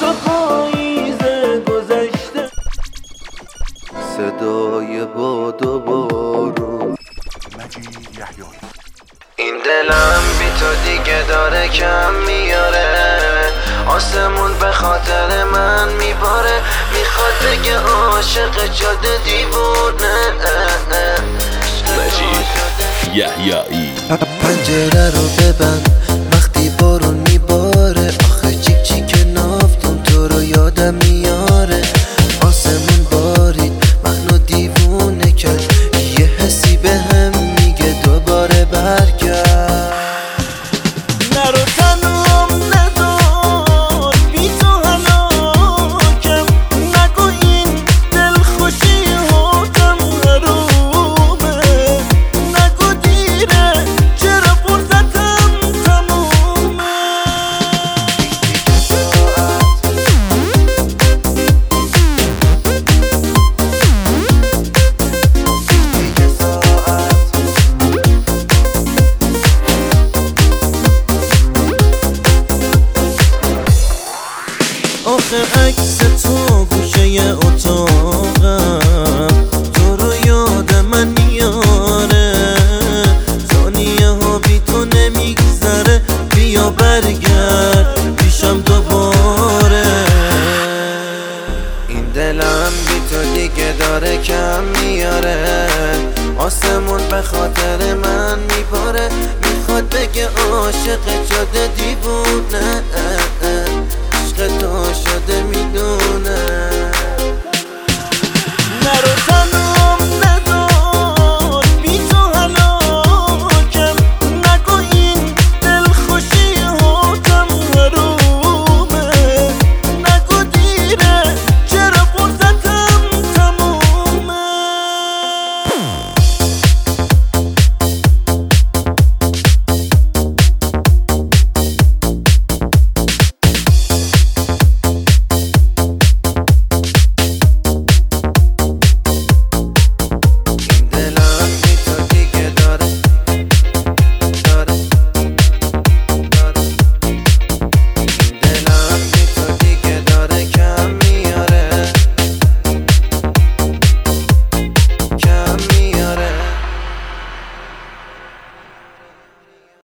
تو پاییز گذشته. صدای باد و بارون. این دلم بی تو دیگه داره کم میاره، آسمون به خاطر من میباره، میخواد بگه عاشق جاده دیوونه. مجید یحیایی. پنجره رو ببند وقتی بارون میباره، آخه چیک چیک نافتم تو رو یادم میاره. آسمون بارید منو دیوونه کرد، یه حسی به هم میگه دوباره برگرد. نرو تنم نذار بی تو هلاکم، نگو این دلخوشی هاتم حرومه، نگو دیره چرا فرصتم تمومه. آخه عکس تو گوشه اتاقم، تو رو یاد من میاره، ثانیه ها بی تو نمیگذره، بیا برگرد پیشم دوباره. این دلم بی تو دیگه داره کم میاره، آسمون به خاطر من میباره، میخواد بگه عاشق جاده دیوونه.